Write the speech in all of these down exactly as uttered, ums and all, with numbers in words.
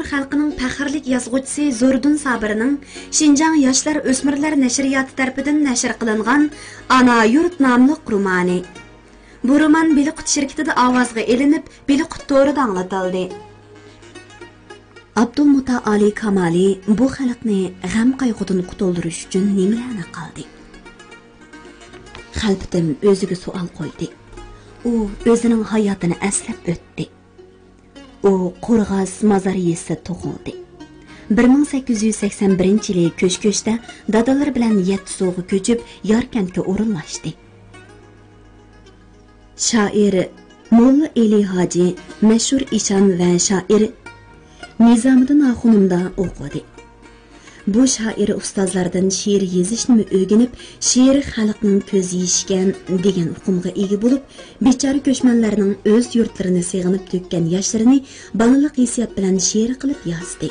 xalqining faxrlik yozuvchisi Zordun Sabirning Şinjan yoshlar o'smirlar nashriyoti tarafidan nashr qilingan Ana yurt nomli romani. Bu roman Biliqut shirkatida ovozga elinib, Biliqut to'rida anglatildi. Abdulmutaali Kamali bu xalqni g'am qayg'udan qutuldirish uchun nimalarni qildi? Xalqim o'ziga savol qo'ydi. U o'zining hayotini aslab o'tdi. U Qo'rg'as mazariyasi tug'ildi. bir ming sakkiz yuz sakson birinchi yili Ko'shko'shda dadalar bilan yetti suvga ko'chib, Yarkentga o'rinlashdi. Shoir Molla Eli Hoji, mashhur ishon va shoir Nizomiddin Axunimda o'qidi. Bu shoir ustozlardan she'r yozishni o'rganib, she'r xalqning ko'z yeyishgan degan hukmga ega bo'lib, bechora ko'chmanlarning o'z yurtlarini seg'inib to'kkan yoshlarini balaliq hissiyat bilan she'r qilib yozdi.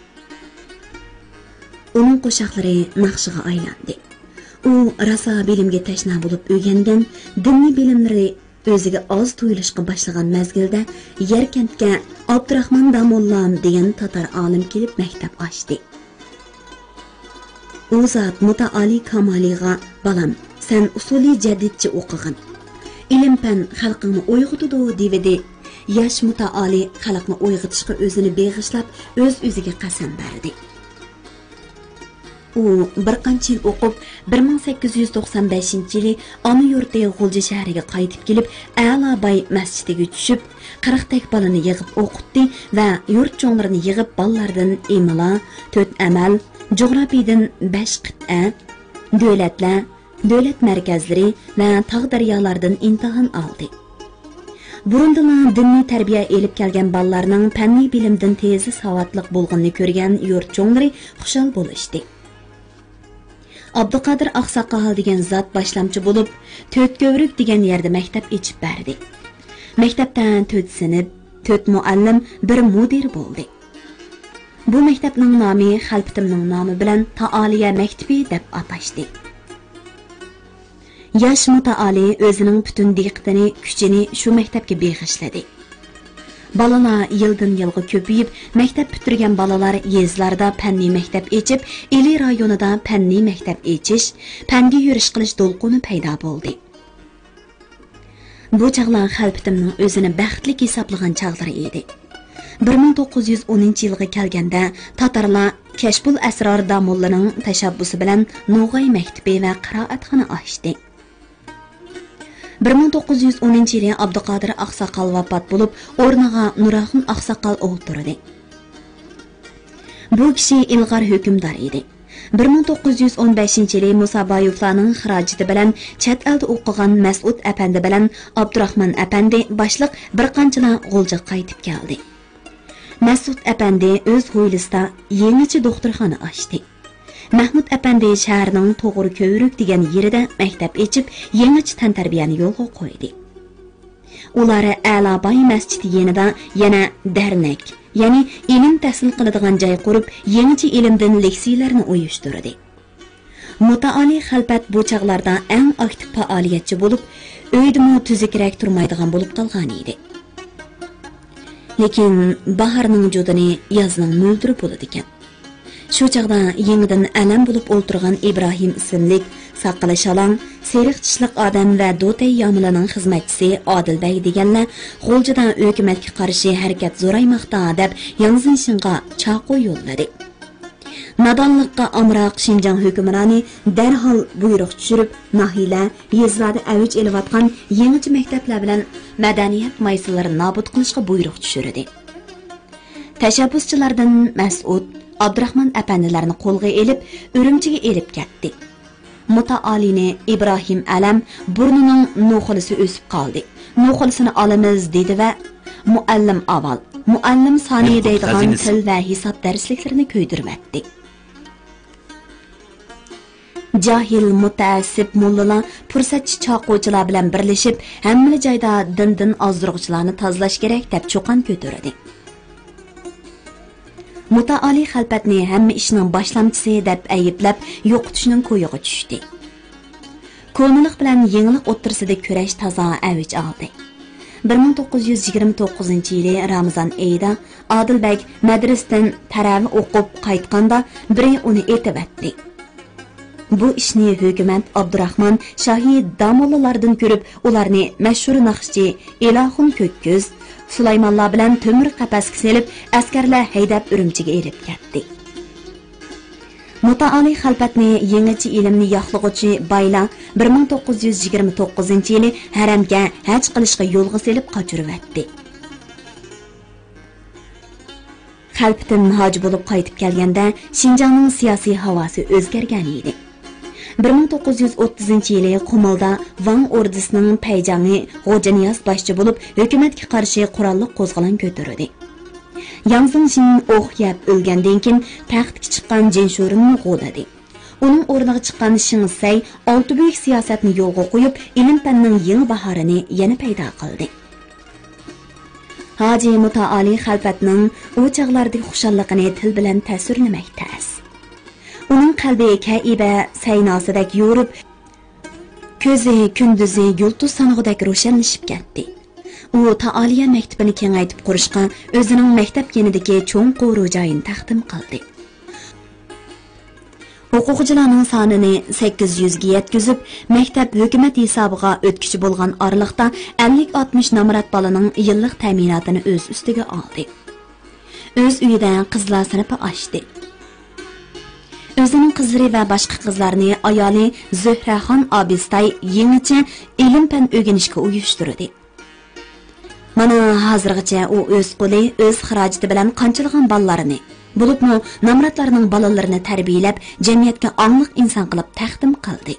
Uning qo'shiqlari naqshiga aylandi. U raso bilimga tashna bo'lib o'rgangan, diniy bilimlari o'ziga oz tuyulishga boshlagan mazgilda Yarkentga Abdurahmon Damollam degan tatar olim kelib maktab ochdi. U zot Mutaali Kamaliga balam, sen usuli jadidchi o'qig'in. Ilm-fan xalqingni uyg'otadi devdi. Yosh Mutaali xalqni uyg'otishga o'zini beg'ishlab, o'z o'ziga qasam berdi. U bir qancha yil o'qib, bir ming sakkiz yuz to'qson beshinchi yili ona yurti G'ulji shahriga qaytib kelib, A'lobay masjidiga tushib, qirq tak balani yig'ib o'qitdi va yurt cho'nglarini yig'ib ballardan imlo, to'rt amal, Coğrafiyadan besh qit'a, davlatlar, davlat markazlari va tog' daryolardan imtihon oldi. Burundan diniy tarbiya elib kelgan ballarning fanniy bilimdan tezi savodliq bo'lganini ko'rgan yurt cho'nglari xushal bo'lishdi. Abduqodir Oqsoqol degan zot boshlamchi bo'lib, to'rt ko'vrik degan yerda maktab ochib berdi. Maktabdan to'rt sinf, to'rt muallim, bir mudir bo'ldi. Bu maktabning nomi xalqimning nomi bilan Taoliya maktabi deb atashdi. Yosh Mutaali o'zining butun diqqatini, kuchini shu maktabga beg'ishladi. Balalar yildan yilga ko'payib, maktab bitirgan balalar yezlarda fanniy maktab ochib, Eli rayonida fanniy maktab ochish, fanga yurish qilish to'lqini paydo bo'ldi. Bu chaqlar xalqimning o'zini baxtli hisoblagan chaqlari edi. bir ming to'qqiz yuz o'ninchi yilga kelganda tatarlar Kashful Asror damollarining tashabbusi bilan No'g'ay maktabi va qiroatxona ochdi. bir ming to'qqiz yuz o'ninchi yili Abduqodir Oqsoqol vafot bo'lib, o'rniga Nuraxun Oqsoqol o'tirdi. Bu kishi ilg'or hukmdor edi. bir ming to'qqiz yuz o'n beshinchi yili Musa Bayevlarning xarajati bilan chet elda o'qigan Mas'ud apandi bilan Abdurahmon apandi boshliq bir qanchalar G'ulja qaytib keldi. Mas'ud apandi o'z hovlisida yangicha doktorxona ochdi. Mahmud apandi shaharning To'g'ri ko'yrik degan yerida maktab ochib, yangicha tan tarbiyani yo'lga qo'ydi. Ular A'lobay masjidi yanida yana darnak, ya'ni ilm tahsil qiladigan joy qurib, yangicha ilmdan leksiyalarni uyushtirdi. Mutaali xalqat bu chaqlarda eng aktiv faoliyatchi bo'lib, uydimi tuzukroq turmaydigan bo'lib qolgan edi. Lekin baharning judini yozning mo'ldirib bo'ladi ekan. Shu chaqda yangidan alam bo'lib o'ltirgan Ibrohim ismli saqili shalong, seriq tishliq odam va Do'tay yomilaning xizmatchisi Odilbay deganlar G'uljida hukumatga qarshi harakat zo'raymoqda deb Yanzinshinga chaqo yo'lladi. Nadonliqqa amroq Şinjan hukmroni darhol buyruq tushirib, nahila yezlarda avj elayotgan yangi maktablar bilan madaniyat maysilarini nobud qilishga buyruq tushirdi. Tashabbuschilardan Mas'ud, Abdurahmon apandilarni qo'lga elib, Urumchiga elib ketdi. Mutaolini Ibrohim alam burnining no'xilisi o'sib qoldi. No'xilisini olamiz dedi va muallim avval, muallim soniy deydigan til va hisob darsliklarini ko'ydirvatdi. Jahil mutaassib mullalar fursatchi chaquvchilar bilan birlashib, hamma joyda din-din ozdiruvchilarni tozalash kerak deb cho'qon ko'tardi. Mutaali xalqatni hamma ishning boshlamchisi deb ayblab, yo'qotishning ko'yiga tushdi. Ko'nilik bilan yangilik o'ttirisida kurash toza avj oldi. bir ming to'qqiz yuz yigirma to'qqizinchi yili Ramazon oyida Odilbek madrasadan taravih o'qib qaytganda biri uni etib etdi. Bu ishni hukumat Abdurahmon Shohi damollalardan ko'rib, ularni mashhur naqshchi Ilohun Ko'kko'z Sulaymonlar bilan temir qafasga selib, askarlar haydab Urumchiga elib ketdi. Mutaali xalfatni yangicha ilmni yoqlig'uchi baylar bir ming to'qqiz yuz yigirma to'qqizinchi yili haramga haj qilishga yo'lga selib qochirib etdi. Xalfatdan hoj bo'lib qaytib kelganda Xinjiangning siyosiy havosi o'zgargan edi. bir ming to'qqiz yuz o'ttizinchi yili Qumulda Wang ordisining payjangi G'ojaniyaz boshchi bo'lib, hukumatga qarshi qurolli qo'zg'olon ko'tardi. Yang Zhengxin o'q yeb o'lgandan keyin taxtga chiqqan Jinshurunni g'o'dadi. Uning o'rniga chiqqan Shingsay olti buyuk siyosatni yo'lga qo'yib, ilm-fanning yangi bahorini yana paydo qildi. Hoji Mutaali xalfatning u chaqlardagi xushalligini til bilan tasvirlamakda. Uning qalbi Kaiba saynosidek yo'rib, ko'zi kunduzi yulduz sanog'idek ro'shanlashib ketdi. U Taoliya maktabini kengaytib qurishga o'zining maktab yanidagi cho'ng qo'ru joyini taqdim qildi. O'quvchilarning sonini sakkiz yuz ga yetkazib, maktab hukumat hisobiga o'tkichi bo'lgan oraliqda ellik oltmish nomrat bolaning yillik ta'minotini o'z ustiga oldi. O'z uyida qizlar sinfi ochdi. O'zining qizlari va boshqa qizlarni ayoli Zuhraxon Obistay yangicha ilm-fan o'rganishga uyushtirdi. Mana hozirgacha u o'z qo'li, o'z xarajati bilan qanchalagan bolalarni, bo'libmi nomratlarning bolalarini tarbiyalab, jamiyatga ongli inson qilib taqdim qildi.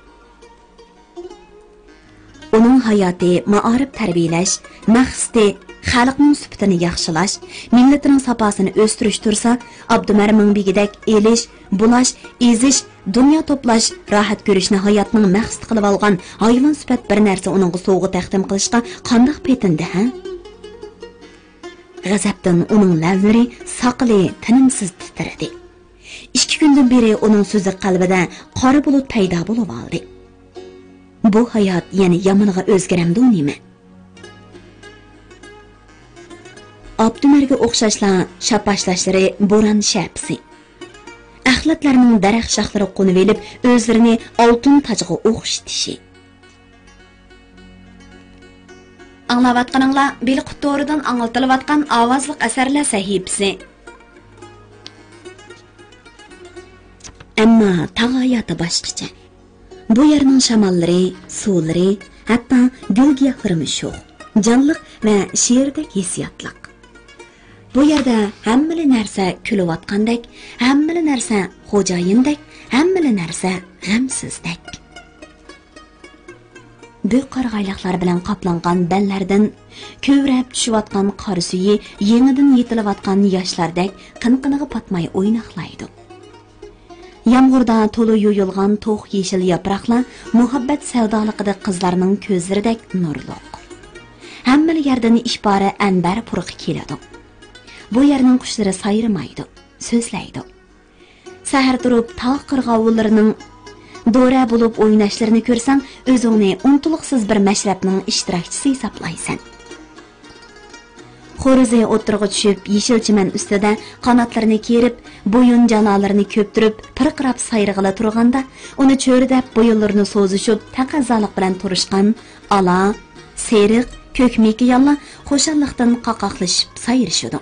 Uning hayoti ma'arif tarbiyalash, maqsadi xalqning sifatini yaxshilash, millatining safosini o'stirish tursa, Abdumarmin begidek elish, bulash, ezish, dunyo to'plash, rohat ko'rishni hayotning maqsad qilib olgan hayvon sifat bir narsa uningga sovg'a taqdim qilishga qanday petindi, ha? G'azabdan uning lavlari saqli tinimsiz titradi. ikki kundan beri uning so'zi qalbida qora bulut paydo bo'lib oldi. Bu hayot yana yomoniga o'zgaramdi nima? Abdumarga o'xshashlar shapashlashlari bo'ron shapsi. Axlatlarning daraxt shoxlari qo'nib elib, o'zlarini oltin tajga o'xshitishi. Anglavatqaninglar Belqut to'ridan anglatilayotgan ovozli asarlar sahifasi. Ammo tag'ayati boshqacha. Bu yerning shamollari, suvlari, hatto gul-giyohlari sho'x, jonliq va she'rdek hissiyotliq. Bu yerda hamma narsa kulayotgandek, hamma narsa xo'jayindek, hamma narsa g'amsizdek. Bu qarg'ayliqlar bilan qoplangan ballardan ko'vrab tushayotgan qor suyi yengidan yetilayotgan yoshlardek qinqiniga patmay o'ynaqlaydi. Yomg'irda to'la yo'yilgan to'q yeshil yaproqlar muhabbat savdoliqida qizlarning ko'zlaridek nurliq. Hamma yerdan ishbora anbar purqi keladi. Bu yerning qushlari sayramaydi, so'zlaydi. Sahar turib tog' qirg'ovularining dora bo'lib o'ynashlarini ko'rsang, o'zingni untuluqsiz bir mashrabning ishtirokchisi hisoblaysan. Xo'rozi o'tirg'i tushib, yeshil chiman ustida qanotlarini kerib, bo'yin janolarini ko'ptirib, pirqirab sayrig'ila turganda, uni cho'ridab bo'yinlarini so'zishib, taqazzolik bilan turishgan ala, seriq, ko'kmeki yalla xo'shalliqdan qaqoqlashib sayrishadi.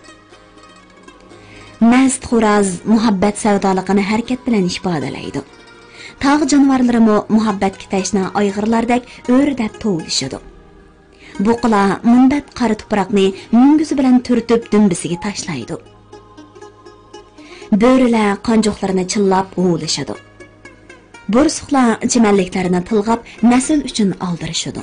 Mast xo'roz muhabbat savdoligini harakat bilan ifodalaydi. Tog' jonivorlari muhabbatga tashna ayg'irlardek o'rdab tovlishadi. Buqalar munbat qora tuproqni munguzi bilan turtib dumbisiga tashlaydi. Bo'rilar qanjoqlarini chillab o'lishadi. Bo'rsuqlar chimanliklarini tilg'ab nasl uchun oldirishadi.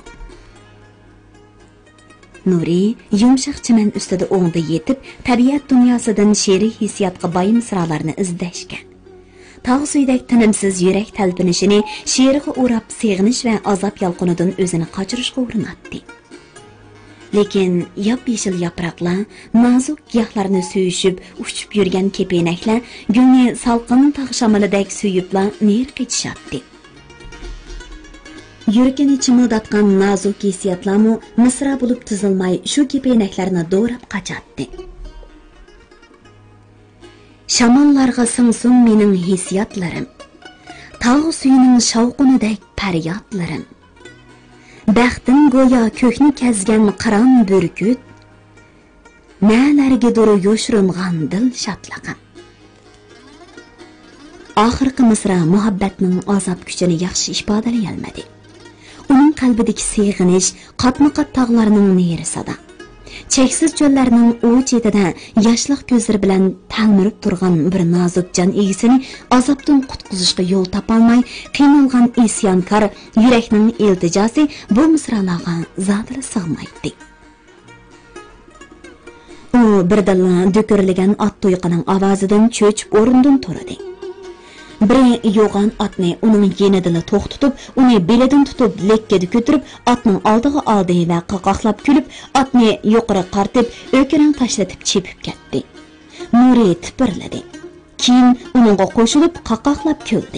Nuri yumshoq chiman ustida o'ngda yetib, tabiat dunyosidan she'riy hissiyotga boy misralarni izlashga. Tog' suydak tinimsiz yurak talpinishini she'riga o'rab seg'inish va azob yalqinidan o'zini qochirishga urinatdi. Lekin yop-yeshil yaproqlar, nozik giyohlarni suyishib, uchib yurgan kepenaklar gulni salqin tog' shamolidek suyiblar ner qechishatdi. Yürkini chimildatgan nazuk hissiyotlarmi misra bo'lib tizilmay shu kepeynaklarni do'rab qachatdi. Shamollarga singsin mening hissiyotlarim, tog' suyining shavqinidek faryodlarim. Baxtim go'yo ko'kni kezgan qiron burgut, nalargadir yo'shiringan dil shodligim. Oxirgi misra muhabbatning azob kuchini yaxshi ifodalay olmadi. Uning qalbidagi seg'inish qatma-qat tog'larning nerisida, cheksiz cho'llarning u chetida yoshliq ko'zlari bilan talmirib turgan bir nozik jon egisini azobdan qutqizishga yo'l topolmay qiynalgan isyonkor yurakning iltijosi bu misralarga zodila sig'maydi. U birdalla do'kirilgan ot to'yqining ovozidan cho'chib o'rnidan turdi. Biri yo'g'on otni uning yenidila to'xtatib, uni belidan tutib lekkada ko'tirib, otning oldiga oldi va qaqoqlab kulib, otni yuqori qartib, o'kirang tashlatib chepib ketdi. Nuri tipirladi. Keyin uningga qo'shilib qaqoqlab kuldi.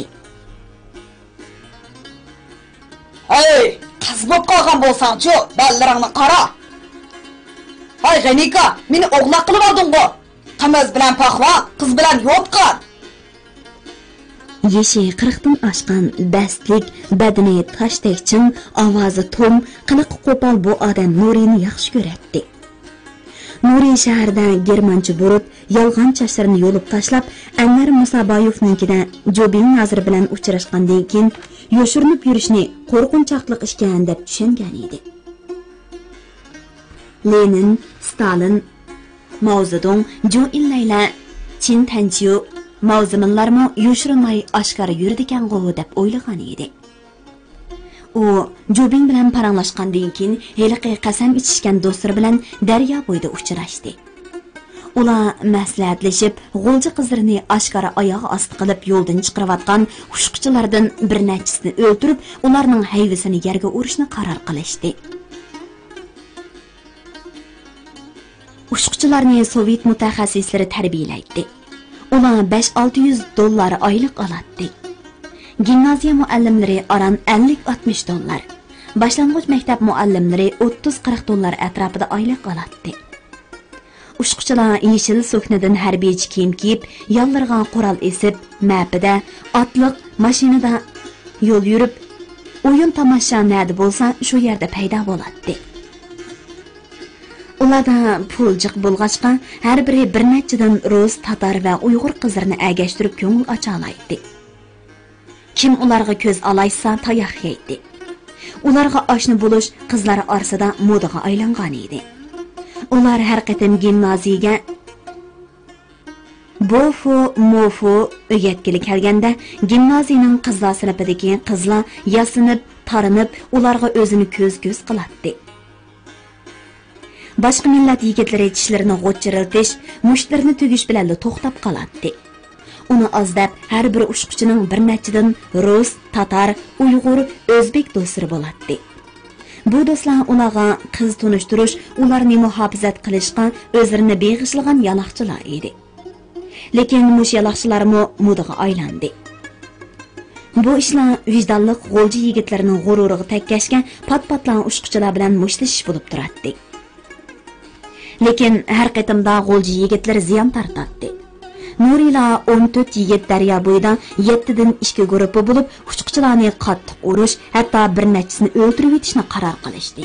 "Ey, qiz bo'lib qolgan bo'lsang-chi, ballaringni qara. Hay G'anika, meni o'g'loq qilib olding-ku. Qimiz bilan paxva, qiz bilan yo'tqan." Yeshi qirqdan oshgan bastlik, badani tashdek chin, ovozi tom, qiliqi qo'pol bu odam Nurini yaxshi ko'radi. Nuri shaharda germancha burut, yolg'on chashlarini yo'lib tashlab, Anvar Musaboyevnikida Jobin Nazir bilan uchrashgandan keyin yoshirinib yurishni qo'rqinchoqlik ishgan deb tushungan edi. Lenin, Stalin, Mao Zedong, Jo Illayla, Chin Tanchiu Mavziminlarmi yoshirinmay oshkora yurdikan-ku deb o'ylagan edi. U Jobin bilan paranglashgandan keyin heliqi qasam ichishgan do'stlari bilan daryo bo'yida uchrashdi. Ular maslahatlashib, g'o'lji qizlarini oshkora oyog'i osti qilib yo'ldan chiqarayotgan xushqichilardan bir nachisini o'ltirib, ularning hayvisini yerga urishni qaror qilishdi. Xushqichilarni Sovet mutaxassislari tarbiyalaydi. Ular besh olti yuz dollar oylik oladi. Gimnaziya muallimlari aran ellik oltmish dollar. Boshlang'ich maktab muallimlari o'ttiz qirq dollar atrofida oylik oladi. Ushquchilar yeshil suknidan harbiychi kiyim kiyib, yollarga qurol esib, mapida, otliq mashinada yo'l yurib, o'yin tomosha nada bo'lsa, shu yerda paydo bo'ladi. Ularda puljiq bo'lg'achqa, har biri bir nechadan rus, tatar va uyg'ur qizlarini agashtirib ko'ngil ochalaydi. Kim ularga ko'z alaysa, tayoq yeydi. Ularga oshna bo'lish qizlar orasida modaga aylangan edi. Ular har qatim gimnaziyaga Bofu, mofu o'gatgili kelganda, gimnaziyaning qizlar sinfidagi qizlar yasinib, tarinib, ularga o'zini ko'z-ko'z qiladi. Boshqa millat yigitlari tishlarini g'o'chiriltish, mushtlarini tugish bilan to'xtab qoladi. Uni ozdab har bir ushquchining bir nechadan rus, tatar, uyg'ur, o'zbek do'stlari bo'ladi. Bu do'stlar ularga qiz tunishtirish, ularni muhofazat qilishga o'zlarini beg'ishlagan yaloqchilar edi. Lekin mush yaloqchilarmi modaga aylandi. Bu ishlar vijdonli g'o'lji yigitlarning g'ururiga takkashgan pat-patlan ushquchilar bilan mushtlashish bo'lib turadi. Lekin har qatimda g'o'lji yigitlar ziyon tortadi. Nurila o'n to'rt yigit daryo bo'yida yetti dan ikki guruhi bo'lib, ushquchilarni qattiq urish, hatto bir nechasini o'ldirib etishni qaror qilishdi.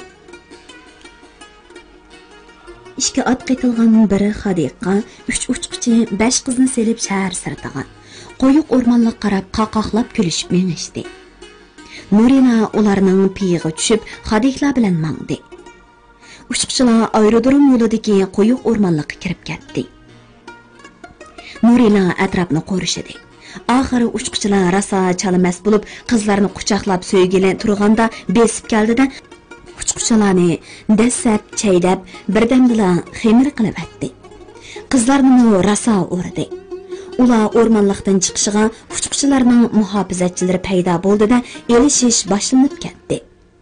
Ikki ot qitilgan biri Xadiqa, uch ushquchi besh qizni selib shahar sirtiga, qo'yiq o'rmonga qarab qaqoqlab kulishib mengishdi. Nurila ularning piyiga tushib, Xadiqla bilan mangdi. Ushquchilar aerodrom yo'lidagi qo'yiq o'rmonlikqa kirib ketdi. Nurila atrofni qo'rishdi. Oxiri ushquchilar rasa chalamas bo'lib, qizlarni quchoqlab so'ygili turganda besib keldida, ushquchilarni dasab, chaydab, birdamdila xemir qilib atdi. Qizlarni rasa urdi. Ular o'rmonlikdan chiqishiga ushquchilarning muhofazatchilari paydo bo'ldida, elishish boshlanib ketdi.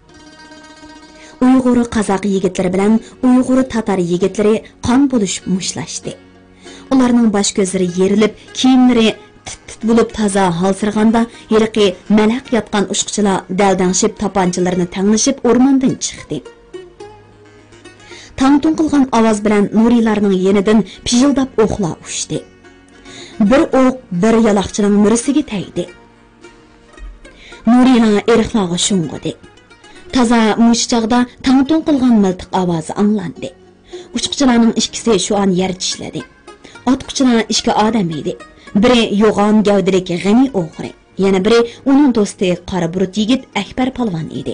Uyg'ur qozoq yigitlari bilan Uyg'ur tatar yigitlari qon bo'lishib mushlashdi. Ularning bosh ko'zlari yerilib, kiyimlari Mast bo'lib toza halsirganda yilqi malaq yotgan ushquchilar daldangshib tapanchalarini tanglashib o'rmondan chiqdi. Tang-tung qilgan ovoz bilan Nurilarning yenidan pijildab o'qlar ushdi. Bir o'q bir yaloqchining murisiga tegdi. Nurilar eriqlarga shung'idi. Toza mushchaqda tang-tung qilgan miltiq ovozi anglandi. Uçquchilarning ikkisi shu an yer tishladi. Otquchilar ikki odam edi. Biri yo'g'on gavdilik G'ani o'g'ri, yana biri uning do'sti qora burut yigit Akbar polvon edi.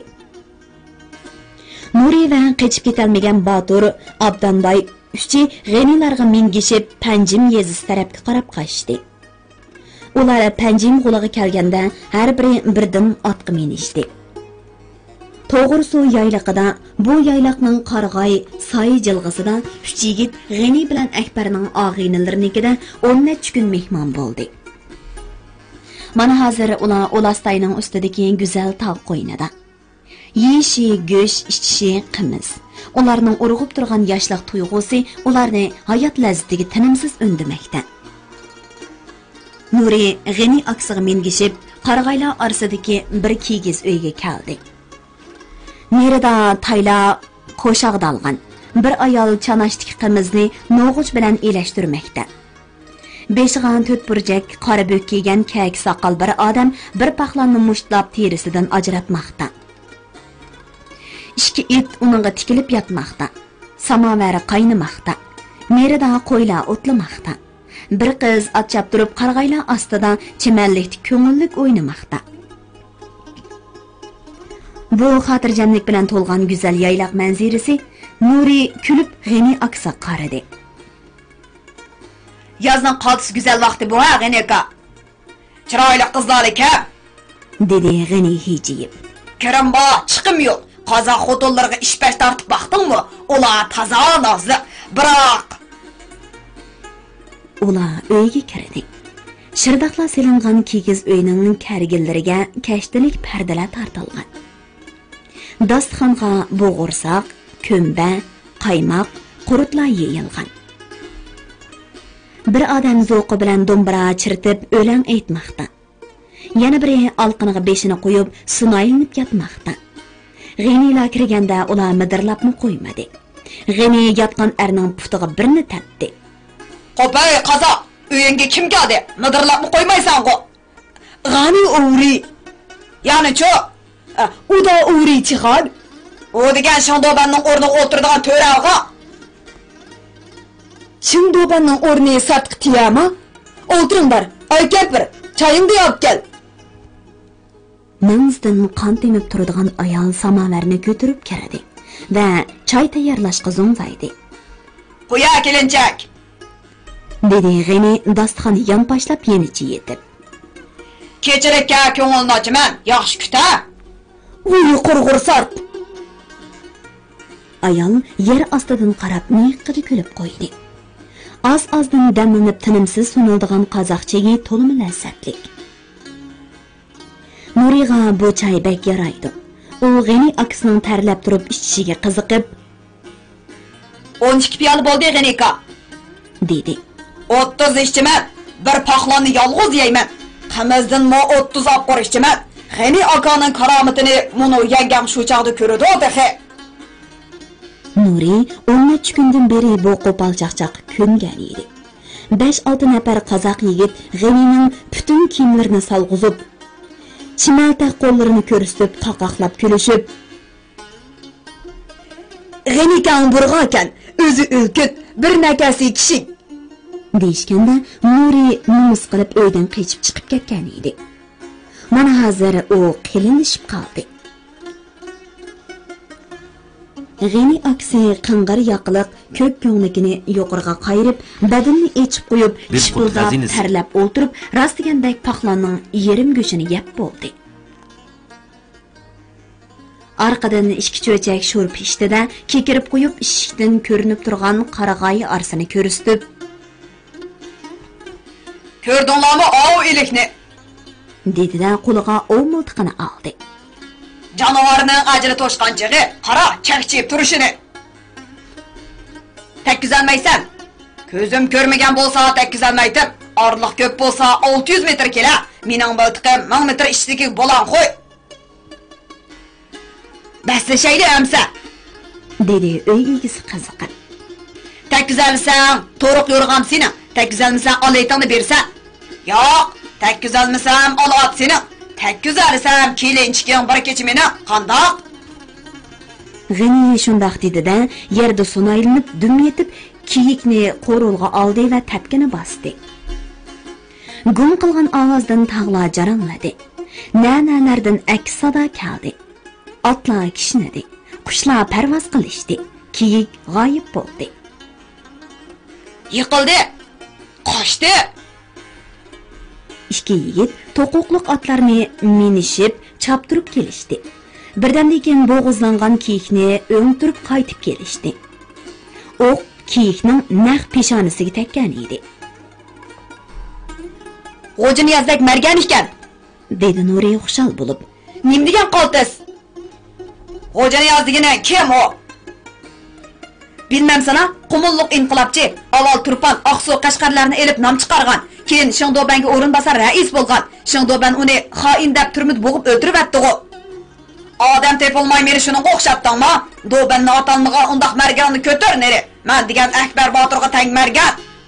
Nuri va qechib ketolmagan Batur, Abdanbay uchi G'anilarga mingishib Panjim yezisi tarafga qarab qochdi. Ular Panjim g'uliga kelganda har biri birdan otga minishdi. To'g'risi yayliqida bu yayloqning qarg'ay soy jilg'isida uch yigit G'ani bilan Akbarning og'inlarnikida o'n necha kun mehmon bo'ldi. Mana hozir ular Olastayning ustidagi go'zal tog' qo'ynida. Yeyishi, go'sh, ichishi qimiz. Ularning urg'ib turgan yoshlik tuyg'usi ularni hayot lazzatiga tinimsiz undirmoqda. Nuri G'ani aksiga mingishib, qarg'aylar orasidagi bir kigiz uyga keldi. Nerida tayla qo'shag'da olgan bir ayol chanashdiki qimizni no'g'uch bilan elashtirmoqda. Beshiga to'rt burjak qora bo'k kiygan kak soqol bir odam bir paxlanni mushtlab terisidan ajratmoqda. Ikki it uningga tikilib yotmoqda. Samovari qaynamoqda. Nerida qo'ylar o'tlamoqda. Bir qiz atchab turib qarg'aylar ostida chimanlikda ko'ngillik o'ynamoqda. Bu xotirjamlik bilan to'lgan go'zal yayloq manzirasi Nuri kulib G'ani aksa qaradi. Yozning qoltis go'zal vaqti bu ha G'ani aka. Chiroyli qizlar ekan, dedi G'ani hijiyib. Kirim bor, chiqim yo'q. Qozoq xotinlarga ish bash tortib baqdingmi? Ular toza nozli, biroq ular uyga kirdi. Shirdaqlar selingan kigiz uyning kargillariga kashtilik pardalar tortilgan. Dasturxonga bo'g'irsoq, ko'mba, qaymoq, qurutlar yeyilgan. Bir odam zo'qi bilan do'mbira chirtib o'lan aytmoqda. Yana biri olqiniga beshini qo'yib sunoyinib yotmoqda. G'anilar kirganda ular midirlabni qo'ymadi. G'ani yotgan erning putiga birini tatdi. "Qo'pay qozoq, uyingga kim keldi? Midirlabni qo'ymaysan-ku." "G'ani o'g'ri." "Ya'ni-chi, u da o'g'ri chiqadi." "U degan Shandobanning o'rniga o'tiradigan to'rag'a." "Shandobanning o'rni sartqi tiyama? O'tiringlar, ay kapir, choyingni olib kel." Mingizdan qon temib turadigan ayol samovarni ko'tarib kirdi va choy tayyorlashga zo'ngzaydi. "Qo'ya kelinchak," dedi G'ani dasturxonni yonpashlab yenichi yetib. "Kechirakka ko'ngilni ochaman, yaxshi kuta." "Uy qurg'ur sart." Ayol yer ostidan qarab niqqidi kulib qo'ydi. Az-azdan damlanib tinimsiz sunildigan qozoqchaga to'limi lazzatli. Nuriga bu choy bek yaraydi. U G'ani akasining tarlab turib ichishiga qiziqib, o'n ikki piyola bo'ldi G'ani aka, dedi. o'ttiz ichchiman, bir paxlonni yolg'iz yeyman. Qamazdan mo o'ttiz olib qo'rishchiman. G'ani akaning karomatini muni yangam shu chaqda ko'radi o'taxe. Nuri o'n necha kundan beri bu qo'pol chaqchaq ko'ngan edi. besh olti nafar qozoq yigit G'anining butun kiyimlarini salg'uzib, chimalta qo'llarini ko'rsatib qaqoqlab kulishib, "G'ani kan burg'a ekan, o'zi o'lkit, bir nakasi kishi" deyishganda Nuri numus qilib uydan qechib chiqib ketgan edi. Mana hozir u qilinishib qoldi. G'ani aksi qing'ir yoqiliq ko'k ko'nglikini yuqoriga qayirib, badanni echib qo'yib, shipildab tarlab o'tirib, rastgandek paxlanning yerim go'shini yeb bo'ldi. Arqadan ikki cho'chak sho'r pishdida kekirib qo'yib, eshikdan ko'rinib turgan qarag'ay arsini ko'rsatib, "Ko'rdinglarmi ov ilikni?" dedi-da qo'liga ov miltiqini oldi. "Janovarning ajri to'shqanchig'i, qara, chaqchib turishini. Tekkizolmaysan. Ko'zim ko'rmagan bo'lsa tekkizolmaydim. Arlıq köp bolsa olti yuz metr kela. Mening baltiqim ming metr ishdiki bolan qo'y. Baslaşaylı amsa, dedi uy egisi qiziqib. Tek güzelmisan, to'riq yo'rg'am seni. Tek güzelmisan, olaytangni bersan. Yo'q, tek güzelmisan, olat seni. Tek güzelmisan, kelinchiking bir kecha meni qandoq? G'ani shundoq dedi-da, yerda sunaylinib, dum yetib, kiyikni qo'rulg'a oldi va tapkini bosdi. Gum qilgan ovozdan tog'lar jarangladi. Na-nalardan aks sado keldi. Atlar kishnadi. Qushlar parvoz qilishdi. Kiyik g'oyib bo'ldi. Yiqildi. Qochdi. Ikki yigit to'quqliq otlarni minishib, choptirib kelishdi. Birdan keyin bo'g'izlangan kiyikni o'ngtirib qaytib kelishdi. O'q kiyikning naq peshonasiga tekkan edi. Xo'jini yazdak margan ekan, dedi Nuri xushal bo'lib. Nim degan qoltis? Xo'jini yazdigini kim o? Bilmem sana, Qumulluq inqilobchi, avval Turpan, Aqsu, Qashqarlarni elib nom chiqargan, keyin Shingdobanga o'rinbosar rais bo'lgan. Shingdoban uni xoin deb turmid bo'g'ib o'ldirib atdi-ku. Odam tepilmay meni shuningga o'xshatdingmi? Dobanni otanmagan undaq marganni ko'tar neri. Men degan Akbar Botirga tang margan.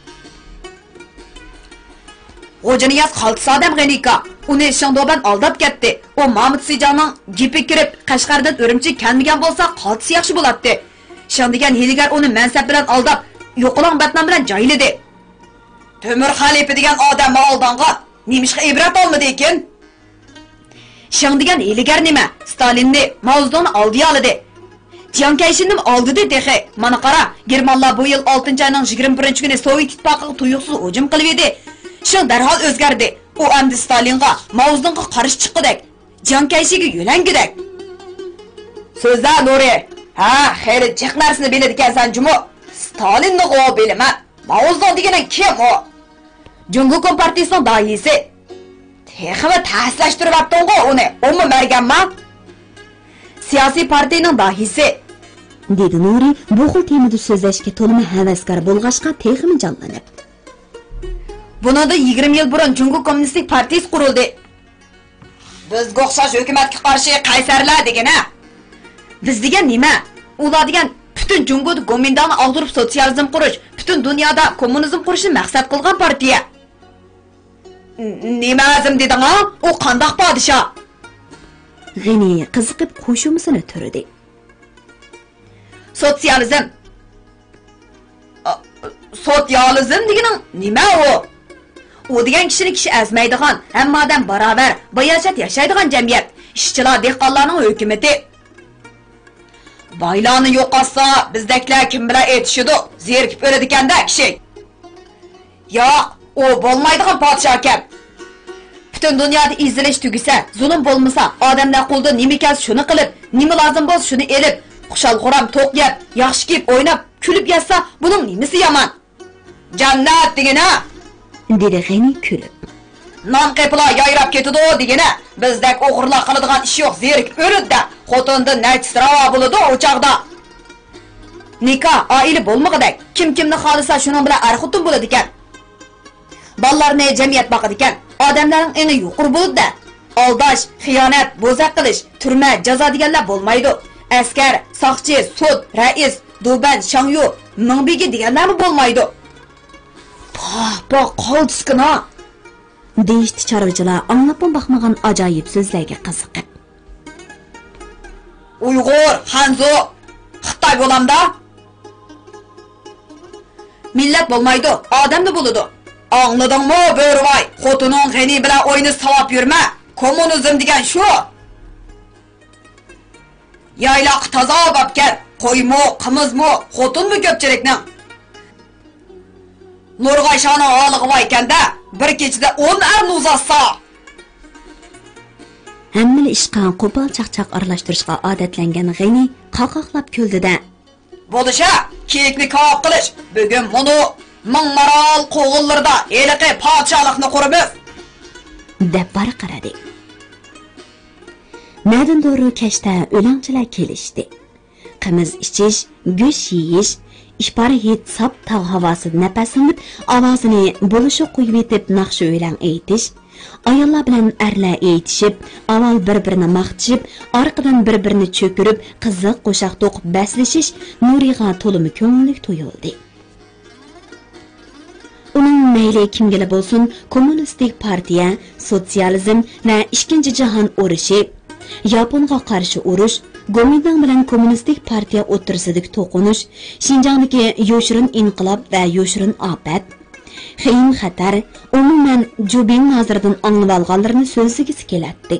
Xo'jini yaz qaltis odam G'anika. Uni Shingdoban aldab ketdi. O Mahmud Sijonning gipi kirib Qashqardan O'rimchi kelmagan bo'lsa, qaltis yaxshi bo'ladi. Shing degan hiligar uni mansab bilan aldab, yo'qolon batman bilan joyladi. Temur Xalifa degan odam oldonga nimishga ibrat olmadi ekan? Shing degan hiligar nima? Stalinni Mavzudoni oldi oldi. Jiyankayshini oldi dedi. Mana qara, Germanlar bu yil oltinchi oyning yigirma birinchi kuni Sovet ittifoqiga tuyuqsiz hujum qilib edi. Shing darhol o'zgardi. U endi Stalinga, Mavzudonga qarshi chiqdidek, Jiyankayshiga yo'langidek. So'zda Nuri. Ha, xeyri jiqlarsini biladi ekansan jumu. Stalinni qo'yib bilaman. Mavzudon degan kim o? Jungo Kompartiyasining doisi. Texmi ta'sirlashtirib atding-ku uni. Umi marganmi? Siyosiy partiyaning doisi, dedi Nuri bu xil temada so'zlashga to'limi havaskor bo'lg'achqa texmi jonlanib. Bunida yigirma yil burun Jungo Kommunistik partiyasi qurildi. Bizga o'xshash hukumatga qarshi qaysarlar degani. Biz degan nima? Ular degan butun Jungoda Gomindani og'dirib sotsializm qurish, butun dunyoda kommunizm qurishni maqsad qilgan partiya. Nima azim deding-a? U qandoq podsho? G'ani qiziqib qo'shumisini turdi. Sotsializm. Sotsializm deganing nima u? U degan kishini kishi azmaydigan, hammadan barobar, bayashat yashaydigan jamiyat, ishchilar, dehqonlarning hukumati. Boylarni yo'qotsa, bizdaklar kim bilan etishidi? Zerikib o'ladiganda kishi. Yo'q, u bo'lmaydigan podsho ekan. Butun dunyoda izlash tugisa, zulm bo'lmasa, odamlar qo'lda nima kelsa shuni qilib, nima lozim bo'lsa shuni elib, xushal-xuram to'q yeb, yaxshi kiyib, o'ynab, kulib yatsa, buning nimasi yomon? Jannat degana, dedi G'ani kulib. Non qeplar yayrab ketadi degana, bizdak o'g'irlar qiladigan ish yo'q, zerikib o'ladi. Xotinda naytisrava bo'ladi o'chaqda. Nikah oila bo'lmag'idak, kim kimni xolisa shuning bilan ar-xotin bo'ladi ekan. Ballarni jamiyat boqadi ekan. Odamlarning eng yuqori bo'ldi-da. Aldash, xiyonat, bo'zaq qilish, turma, jazo deganlar bo'lmaydi. Askar, soqchi, sud, rais, do'ban, shangyu, mingbegi deganlar bo'lmaydi. Poh, poh, qoldiskina. Deyishdi chorvachilar anglab boqmagan ajoyib so'zlarga qiziqib. Uyg'ur, Hanzo, Xitoy bo'lamda. Millat bo'lmaydi, odamda bo'ladi. Angladingmi, Bo'rvoy? Xotining G'ani bilan o'yini savab yurma. Kommunizm degan shu. Yayloq toza bo'pkan, qo'ymo, qimizmo, xotinmi ko'pchilikning. Nurg'ayshoni olig'i voy ekanda, bir kechada o'n arni uzatsa. Hammani ishqan qo'pol chaqchaq aralashtirishga odatlangan G'ani qaqoqlab kuldi-da. Bo'lisha, kiyikni ko'p qilish, bugun buni Mingmaral qo'g'illarda eliqi podshohlikni qurimiz, deb barqaradi. Nadan doğru kashta o'lanchilar kelishdi. Qimiz ichish, go'sht yeyish, İpari hit sap tağ havasida nafaslanib, ovozini bo'lishib qo'yib etib naqshi o'ylan aytish, ayollar bilan erlar aytishib, avval bir-birini maqtishib, orqadan bir-birini cho'kirib, qiziq qo'shoq to'qib baslashish Nuriga to'limi ko'ngillik tuyuldi. Uning mayli kimga bo'lsin, kommunistik partiya, sotsializm va ikkinchi jahon urushi, Yaponga qarshi urush, Gomindan bilan kommunistik partiya o'tirsidagi to'qinish, Xinjiangdagi yoshirin inqilob va yoshirin ofat, xiyin xatar, umuman Jubin nazaridan anglab olganlarini so'zligisi keladi.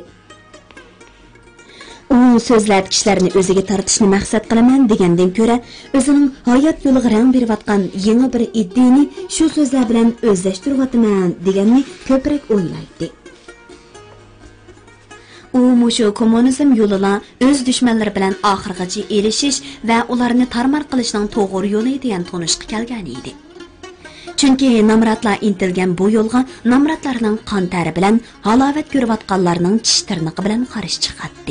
U so'zlab kishilarni o'ziga tortishni maqsad qilaman degandan ko'ra, o'zining hayot yo'liga rang berayotgan yangi bir ideyani shu so'zlar bilan o'zlashtiryapman deganni ko'proq o'ylaydi. U mushu kommunizm yo'lida o'z dushmanlari bilan oxirgacha erishish va ularni tarmar qilishning to'g'ri yo'li degan tonishga kelgan edi. Chunki namratlar intilgan bu yo'lga namratlarning qon tari bilan halovat ko'rayotganlarning tish tirnoqi bilan qarshi chiqadi.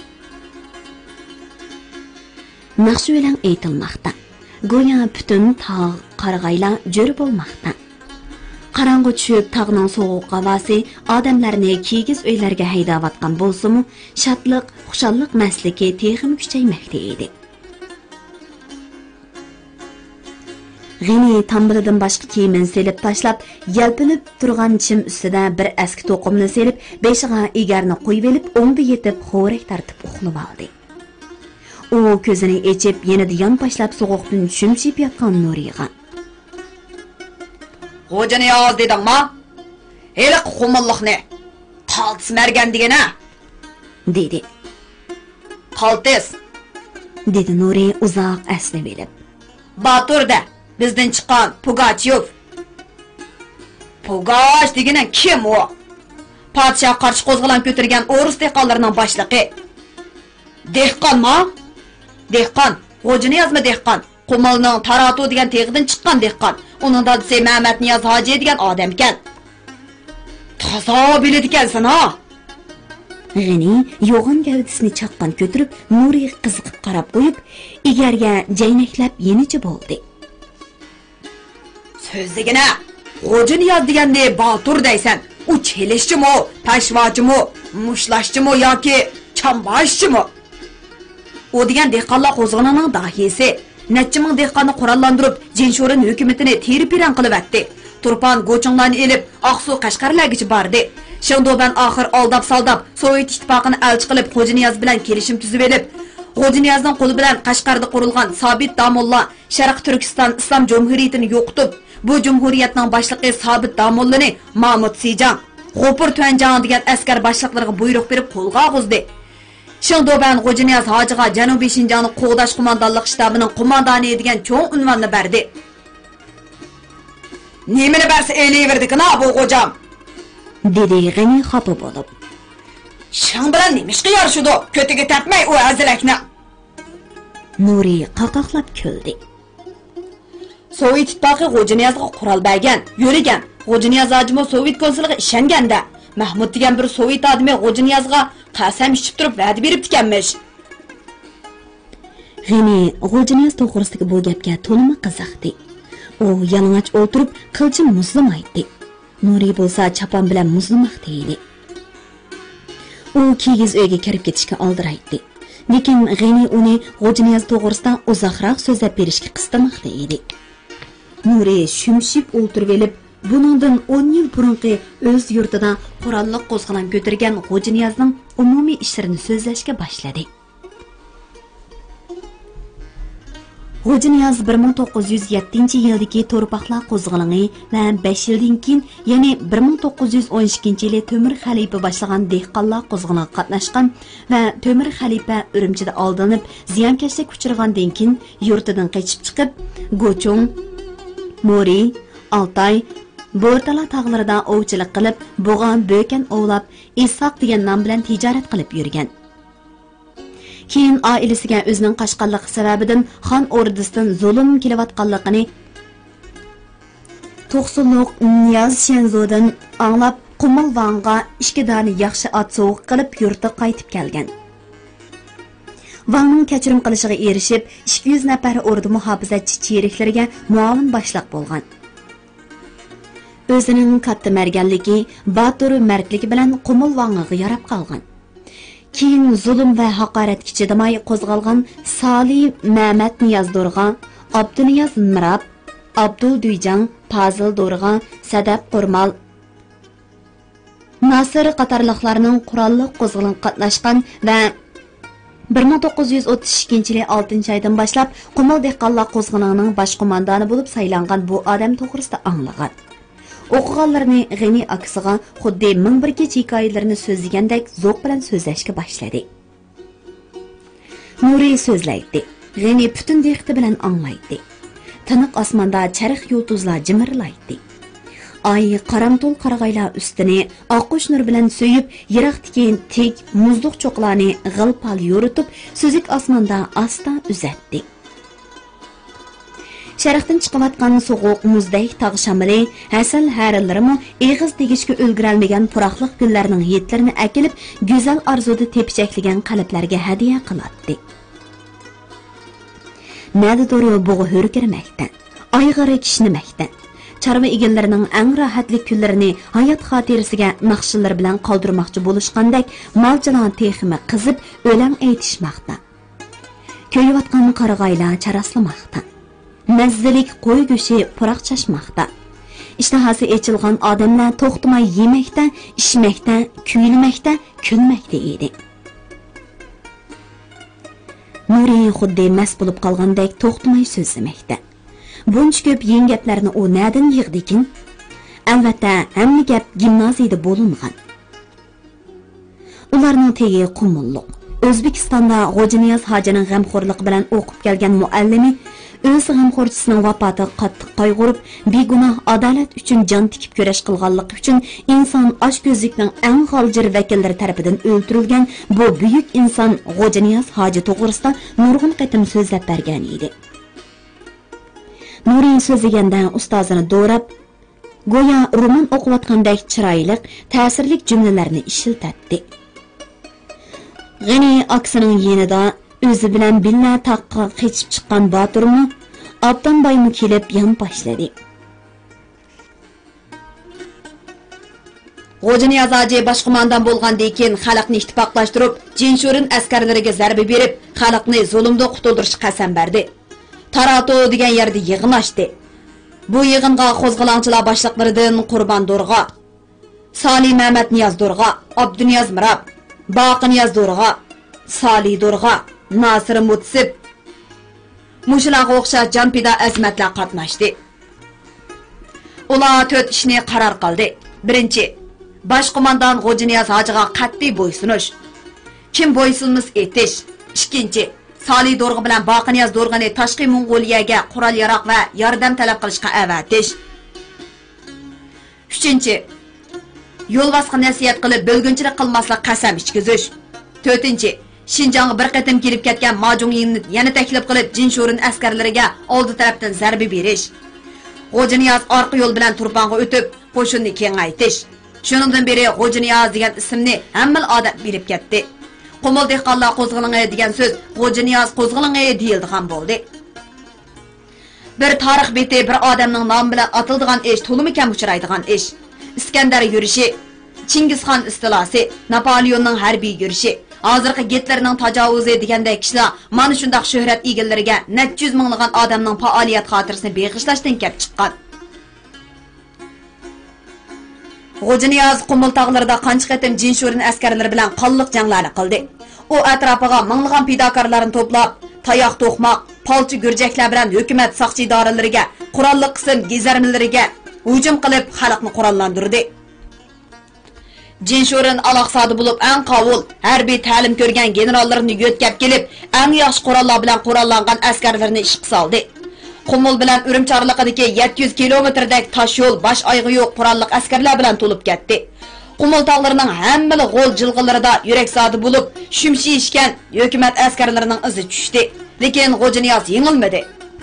Naqshi bilan aytilmoqda. Go'yo butun tog' qarag'aylar jo'r bo'lmoqda. Qarang'i tushib tog'ning sovuq havasi odamlarni kigiz uylarga haydayotgan bo'lsa-mu, shodlik, xushallik masligi texim kuchaymoqda edi. G'ini tambilidan boshqa kiyimini selib tashlab, yalpinib turgan chim ustida bir eski to'qimni selib, beshiga egarni qo'yib olib, o'ngda yetib xo'rak tartib uxlab oldi. U ko'zini echib, yanada yon boshlab sovuqdan shumshib yotgan Nuriga. Xo'jani yoz dedingmi? Heli qumulliqni qaltis mergan degana? dedi. Qaltis, dedi Nuri uzoq asnab elib. Baturda bizdan chiqqan Pugachev. Pugach degana kim u? Podshoh qarshi qo'zg'alan ko'targan o'rus dehqonlarining boshlig'i. Dehqonmi? Dehqon, Xo'jani yozma dehqon. Qumulning Taratu degan teg'idan chiqqan dehqon. Uning dadisi Mehmet Niyaz Hoji degan odam ekan. Toza biladi ekansan ha? G'ini yo'g'on gavdisini chaqqan ko'tirib, Nuriga qiziqib qarab qo'yib, egarga jaynaklab yenichi bo'ldi. So'zligina, Xo'jani yoz deganda Batur deysan. U chelishchimi, pashvochimi, mushlashchimi yoki chambashchimi? O degan dehqonlar qo'zg'onining dahisi. Necha ming dehqonni qurollantirib, Jinsho'rin hukumatini terib-piran qilyapti. Turpan go'chinglarni elib, Oqsu Qashqarlargacha bordi. Shundoban oxir aldab saldab, Sovet ittifoqini elchi qilib, Xo'janiyaz bilan kelishim tuzib elib, Xo'janiyazning qo'li bilan Qashqarda qurilgan Sabit Damulla Sharq Turkiston Islom Jumhuriyatini yo'qitib, bu jumhuriyatning boshlig'i Sabit Damullani Mahmud Sijang, G'opur Tuanjang degan askar boshliqlariga buyruq berib qo'lga olg'izdi. Shundoban Xo'janiyaz Hojiga Janubiy Shinjongni qo'g'dash qo'mondonlik shtabining qo'mondoni degan cho'ng unvonni berdi. Nimani bersa elayverdik-na bu xo'jam? dedi G'ini xafa bo'lib. Shang bilan nimishga yarishdi? Ko'tiga tepmay u azilakni. Nuri qaqoqlab kuldi. Sovet ittifoqi Xo'janiyazga qurol bergan, yo'ligan. Xo'janiyaz hojimi Sovet konsuliga ishonganda, Mahmud degan bir Sovet odami Xo'janiyazga qasam ichib turib va'da beribdi ekanmish. G'ini Xo'janiyaz to'g'risidagi bu gapga to'limi qiziqdi. U yalang'och o'tirib, qilchim muzlamaydi. Nuri bo'lsa chapon bilan muzlamoqda edi. U kigiz uyga kirib ketishga oldiraydi. Lekin G'ini uni Xo'janiyaz to'g'risida uzoqroq so'zlab berishga qistamoqda edi. Nuri shumshib o'tirib elib, buningdan o'n yil burunqi o'z yurtida qurolliq qo'zg'alan ko'targan Xo'janiyazning umumiy ishlarini so'zlashga boshladi. Xo'janiyaz bir ming to'qqiz yuz yettinchi yildagi To'rpaqlar qo'zg'aloni va besh yildan keyin, ya'ni bir ming to'qqiz yuz o'n ikkinchi yili Temir xalifa boshlagan dehqonlar qo'zg'aloniga qatnashgan va Temir xalifa Urumchida aldanib, ziyonkashlik uchirgandan keyin yurtidan qochib chiqib, Gochong, Mori, Altay, Bo'rtala tog'larida ovchilik qilib, bo'g'on, bo'kan ovlab, Isoq degan nom bilan tijorat qilib yurgan. Keyin oilasiga o'zining qashqarligi sababidan xon o'rdisidan zulm kelayotganligini To'qsonliq Niyaz Shenzodan anglab, Qumulvonga ikki dona yaxshi ot sovuq qilib yurtga qaytib kelgan. Vangning kechirim qilishiga erishib, ikki yuz nafar ordu muhofizatchi cheriklariga muavin boshliq bo'lgan. O'zining katta marganligi, batur mardligi bilan Qumul Vangiga yarab qolgan. Keyin zulm va haqoratga chidamay qo'zg'algan Sali Ma'mat Niyoz Do'rg'a, Abduniyoz Mirab, Abdul Duyjang, Fazil Do'rg'a, Sadab Qurmal, Nasir qatorliqlarning qurolli qo'zg'olon qatnashgan va bir ming to'qqiz yuz o'ttiz ikkinchi yil oltinchi oydan boshlab Qumul dehqonlar qo'zg'olonining bosh qo'mondoni bo'lib saylangan bu odam to'g'risida anglagan. O'qiganlarni G'ani aksiga xuddi ming bir kecha hikoyalarini so'zlagandek zo'q bilan so'zlashga boshladi. Nuri so'zlaydi. G'ani butun diqqati bilan anglaydi. Tiniq osmonda charx yulduzlar jimirlaydi. Ay qaramtul qarag'aylar ustini oqish nur bilan so'yib, yiroqdagi tek muzliq cho'qlarni g'ilpal yoritib, suzik osmonda asta uzatdi. Sharqdan chiqayotgan so'g'uq muzdek tog' shamili, hasal harilarimi eg'iz tegishga ulgurolmagan puroqliq gullarning hidlarini akilib, go'zal orzuda tepichaklagan qalblarga hadiya qiladi. Nadadir bug'i hurkirmoqda, ayg'iri kishnimoqda. Chorva egalarining eng rohatli kunlarini hayot xotirasiga naqshlar bilan qoldirmoqchi bo'lishgandek, malchalan texmi qizib, o'lam aytishmoqda. Ko'yayotgan qarag'aylar charaslamoqda. Mazzilik qo'y go'shi puroq chashmoqda. Ishtahasi echilgan odamlar to'xtamay yemakda, ichmakda, kuyilmakda, kulmakda edi. Nuri xuddi mast bo'lib qolgandek to'xtamay so'zlamoqda. Buncha ko'p yeng gaplarni u nadan yig'dikin? Albatta, hamma gap gimnaziyada bo'lingan. Ularning tegi Qumulliq. O'zbekistonda G'o'janiyoz hojining g'amxo'rligi bilan o'qib kelgan muallimi o'z g'amxo'rchisining vafotiga qattiq qayg'urib, begunoh adolat uchun jon tikib kurash qilganligi uchun inson oshko'zlikning eng g'aljir vakillari tarafidan o'ldirilgan bu buyuk inson G'o'janiyoz hoji to'g'risida nurg'un qatim so'zlab bergan edi. Nuri so'zlaganda ustozini do'rab, go'yo roman o'qiyotgandek chiroyli, ta'sirli jumlalarni ishiltatdi. G'ani aksining yenida o'zi bilan billa taqqa qechib chiqqan Boturmi, Abdonboymi kelib yon boshladi. G'o'janiyoz hoji bosh qo'mondan bo'lgandan keyin xalqni ittifoqlashtirib, Jinshurin askarlariga zarba berib, xalqni zulmdan qutuldirishga qasam berdi. Tarato degan yerda yig'in ochdi. Bu yig'inga qo'zg'olonchilar boshliqlaridan Qurbon Do'rg'a, Sali Ma'mat Niyoz Do'rg'a, Abduniyoz Mirab, Boqi Niyoz Do'rg'a, Sali Do'rg'a, Nasir Mutsib, Mushularga o'xshash jonpida azmatlar qatnashdi. Ular to'rt ishni qaror qildi. Birinchi, bosh qo'mondan G'o'janiyoz hojiga qat'iy bo'ysunish. Kim bo'ysunmas etish. Ikkinchi, Sali Do'rg'a bilan Boqi Niyoz Do'rg'ani tashqi Mong'oliyaga qurol yaroq va yordam talab qilishga avatish. Uchinchi, yo'lboshqa nasihat qilib bo'lgunchilik qilmaslik qasam ichkizish. To'rtinchi, Shinjongga bir qatim kelib ketgan Majung'inni yana taklif qilib Jinshurin askarlariga oldi tarafdan zarba berish. G'o'janiyoz orqa yo'l bilan Turponga o'tib, qo'shinni kengaytish. Shuningdan beri G'o'janiyoz degan ismni hamma odam bilib ketdi. Qumul dehqonlar qo'zg'oloni degan so'z G'o'janiyoz qo'zg'oloni deyildigan bo'ldi. Bir tarix beti bir odamning nomi bilan atiladigan ish to'limi kam uchraydigan ish. Iskandar yurishi, Chingizxon istilosi, Napoleonning harbiy yurishi, hozirgi Gitlerning tajovuzi degandek kishilar mana shunday shuhrat egallariga necha yuz minglagan odamning faoliyat xotirasini beg'ishlashdan kelib chiqqan. G'o'janiyoz Qumul tog'larida qancha qatim Jinshurin askarlari bilan qonliq janglarni qildi. U atrofiga minglagan fidokorlarni to'plab, tayoq to'qmoq, polchi gurjaklar bilan hukumat soqchi idoralariga, qurolli qism gizarmilariga hujum qilib xalqni qurollantirdi. Jinshurin aloqsadi bo'lib, eng qovul, harbiy ta'lim ko'rgan generallarni yo'tkab kelib, eng yaxshi qurollar bilan qurollangan askarlarni ishga soldi. Qumul bilan Urumchorliqdagi yetti yuz kilometrdek tosh yo'l bosh oyog'i yo'q qurolli askarlar bilan to'lib ketdi. Qumul tog'larining hammali g'ol jilg'alarida yurak sodi bo'lib, shumshiyishgan hukumat askarlarining izi tushdi. Lekin G'o'janiyoz yengilmadi.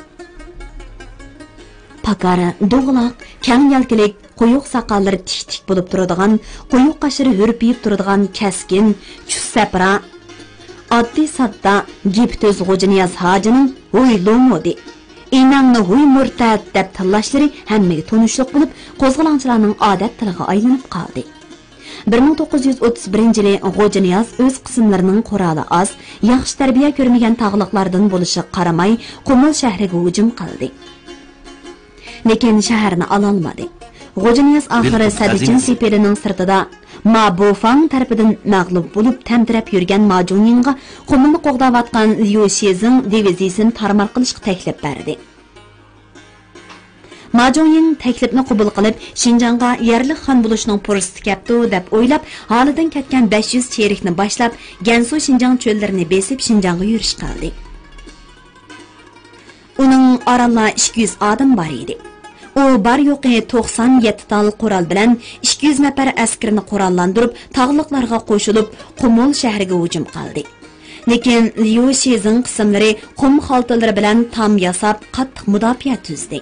Pakara, do'g'loq, kang yelkalik, quyuq soqollari tik-tik bo'lib turadigan, quyuq qashiri hurpiyib turadigan kaskin, chus sapra, oddiy sodda Giptöz G'o'janiyaz hojining "Huy lomodi, inangni huy murtad" deb tillashlari hammaga tunishliq bo'lib, qo'zg'olonchilarning odat tiliga aylanib qoldi. bir ming to'qqiz yuz o'ttiz birinchi yili G'o'janiyaz o'z qismlarining quroli oz, yaxshi tarbiya ko'rmagan tog'liqlardan bo'lishiga qaramay, Qumul shahriga hujum qildi. Lekin shaharni ololmadi. G'o'janiyaz oxiri Sadichin sepelining sirtida Ma Bofang tarafidan mag'lub bo'lib tamtirab yurgan Ma Juningga Qumulni qo'g'dayotgan Liu Shizing diviziyasini tarmar qilishga taklif berdi. Ma Junning taklifni qabul qilib, Xinjiangga yerlik xon bo'lishning fursati keldi deb o'ylab, holidan ketgan besh yuz cherikni boshlab, Gansu Xinjiang cho'llarini besib Xinjiangga yurish qildi. Uning oralla ikki yuz odam bor edi. U bar yo'qi to'qson yetti tal qurol bilan ikki yuz nafar askarni qurollantirib, tog'liqlarga qo'shilib, Qumul shahriga hujum qildi. Lekin Liu Shizing qismlari qum xaltalari bilan tam yasab, qattiq mudofaa tuzdi.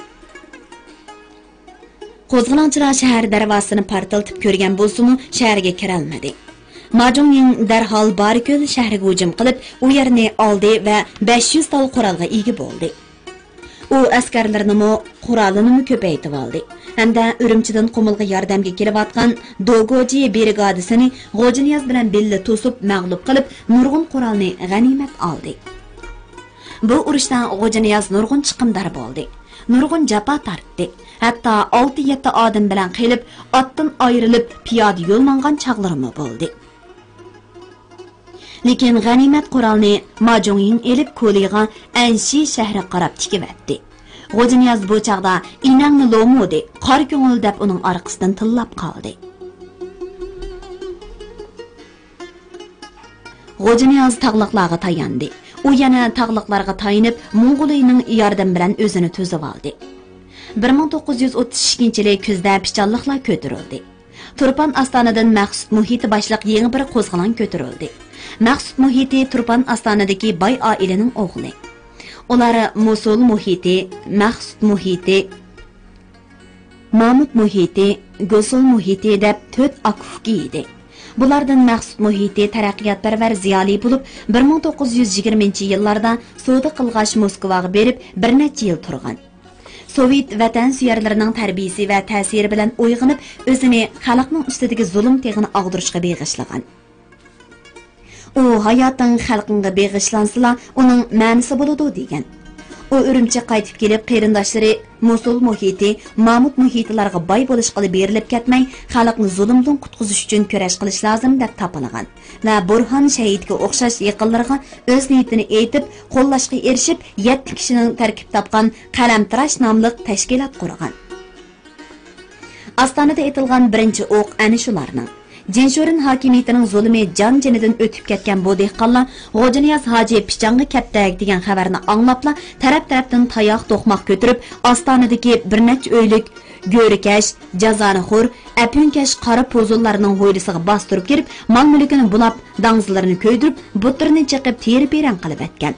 Qo'zg'olonchilar shahar darvozasini portlatib ko'rgan bo'lsa-mu, shaharga kira olmadi. Ma Junning darhol Barikul shahriga hujum qilib, u yerni oldi va besh yuz tal qurolga ega bo'ldi. U askarlarini qurolini ko'paytirib oldi. Hamda Urumchidan Qumulga yordamga kelayotgan Dogoji brigadasini G'o'janiyaz bilan billa to'sib mag'lub qilib, nurg'un qurolni g'animat oldi. Bu urushdan G'o'janiyaz nurg'un chiqimdor bo'ldi. Nurg'un jafo tortdi. Hatto olti yetti odam bilan qilib, otdan ayrilib, piyoda yo'l mangan chaqlarimi bo'ldi. Lekin g'animat qurolni Ma Junning elib Ko'liga Anshi shahri qarab tikivatdi. G'o'janiyaz bu chaqda inangni lomodi, qor ko'ngil deb uning orqasidan tillab qoldi. G'o'janiyaz tog'liqlarga tayandi. U yana tog'liqlarga tayinib, Mong'oliyaning yordam bilan o'zini to'zib oldi. bir ming to'qqiz yuz o'ttiz ikkinchi yili kuzda pichanliqlar ko'tarildi. Turpan Astanadan Maqsud Muhiti boshliq yangi bir qo'zg'olon ko'tarildi. Maqsud Muhiti Turpan Astanadagi boy oilaning o'g'li. Ular Mosul Muhiti, Maqsud Muhiti, Mahmud Muhiti, Gosul Muhiti deb to'rt akufki edi. Bulardan Maqsud Muhiti taraqqiyotparvar ziyoli bo'lib, bir ming to'qqiz yuz yigirmanchi yillarda savdo qilg'ash Moskvaga berib, bir necha yil turgan. Sovet vatan suyarlarining tarbiyasi va ta'siri bilan uyg'onib, o'zini xalqning ustidagi zulm teg'ini og'dirishga beg'ishlagan. U hayoting xalqingga beg'ishlansila, uning ma'nosi bo'ladi degan. U Urumchi qaytib kelib, qarindoshlari Mosul Muhiti, Mahmud Muhitlarga boy bo'lish qilib berilib ketmay, xalqni zulmdan qutqizish uchun kurash qilish lozim deb topilgan. Va Burhan shahidga o'xshash yaqinlarga o'z niyatini aytib, qo'llashga erishib, yetti kishining tarkib topgan Qalamtirash nomli tashkilot qurgan. Ostonada aytilgan birinchi o'q ana shularning. Jinshurin hokimiyatining zulmi jon-jinidan o'tib ketgan bu dehqonlar G'o'janiyaz hoji pichonga kaptak degan xabarni anglabla taraf-tarafdan tayoq to'qmoq ko'tirib, Ostonadagi bir necha o'ylik go'rikash, jazonixo'r, apyunkash qora pozullarning ho'ylisiga bostirib kirib, mol-mulkini bulab, dangzlarini ko'ydirib, butlarni chiqib terib-eran qilib etgan.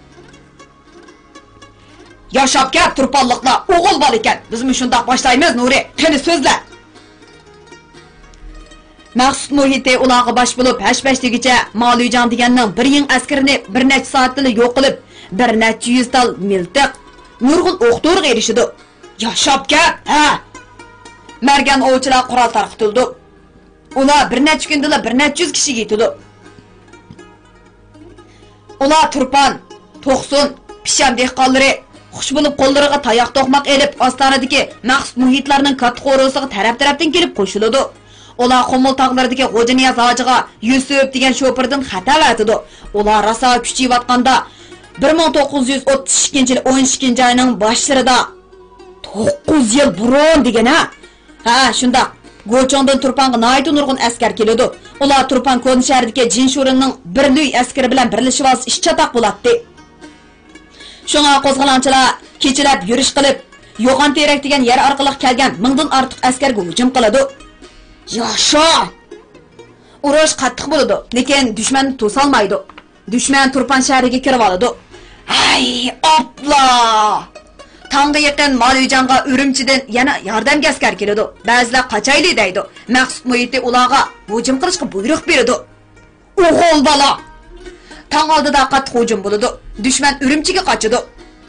Yashab ket turpanliqlar, o'g'il bola ekan. Biz shundoq boshlaymiz, Nuri. Qani so'zla. Maqsud Muhiti ularga bosh bo'lib, hash-bashligicha Molijon deganning bir ying askarini bir necha soatda yo'q qilib, bir necha yuz tal miltiq, nurg'un o'q-to'rga erishdi. Yashab ket, ha. Margan ovchilar qurol tarqatildi. Ular bir necha kunda bir necha yuz kishiga yetdi. Ular Turpan, To'qsun, Pisham dehqonlari xush bo'lib qo'llariga tayoq to'qmoq elib, Ostonadagi Maqsud Muhitlarning katta qo'rosiga taraf-tarafdan kelib qo'shildi. Ular Qumul tog'laridagi G'o'janiyaz hojiga Yusuf degan shopirdan xatar atdi. Ular rosa kuchayotganda bir ming to'qqiz yuz o'ttiz ikkinchi yil o'n ikkinchi oyning boshlarida to'qqiz yil burun degana. Ha, shunda Go'chondan Turpanga naytu nurg'un askar keladi. Ular Turpan Ko'n shahridagi Jinshurinning bir luy askari bilan birlashib olsa ish chataq bo'ladi. Shunga qo'zg'olonchilar kechalab yurish qilib, Yo'g'on Terak degan yer orqali kelgan mingdan ortiq askarga hujum qiladi. Yasha! Urush qattiq bo'ladi, lekin dushmanni to'solmaydi. Dushman Turpan shahriga kirib oladi. Ay, opla! Tongga yaqin Molijonga Urumchidan yana yordamga askar keladi. Ba'zilar qachayli deydi. Maqsud Muhiti ularga hujum qilishga buyruq beradi. O'g'il bola! Tang oldida qattiq hujum bo'ladi. Dushman Urumchiga qochadi.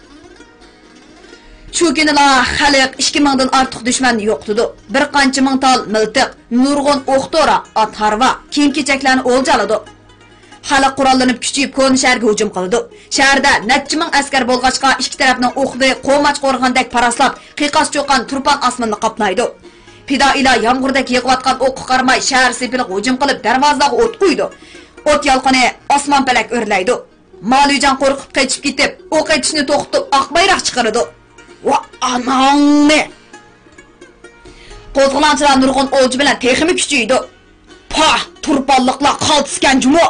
Shu kunila xalq ikki mingdan ortiq dushman yo'qtidi. Bir qancha ming tal miltiq, nurg'un o'q-to'ra, at-harva, kiyim-kechaklarni o'ljaladi. Xalq qurollanib kuchayib Ko'n shaharga hujum qildi. Shaharda necha ming askar bo'lg'achqa ikki tarafning o'qdi, qo'mach qo'rg'andek paraslab, qiqas cho'qan turpan osmonni qoplaydi. Fidoilar yomg'irdak yig'ayotgan o'qqa qaramay shahar sepilib hujum qilib, darvozalarga o't qo'ydi. O't yolqini osmon palak o'rlaydi. Molijon qo'rqib qochib ketib, o'q etishni to'xtatib, oq bayroq chiqardi. Va anangni! Qo'zg'olonchilar nurg'un o'lji bilan texmi kuchaydi. Pah, turpanliqlar qaltisgan jumo.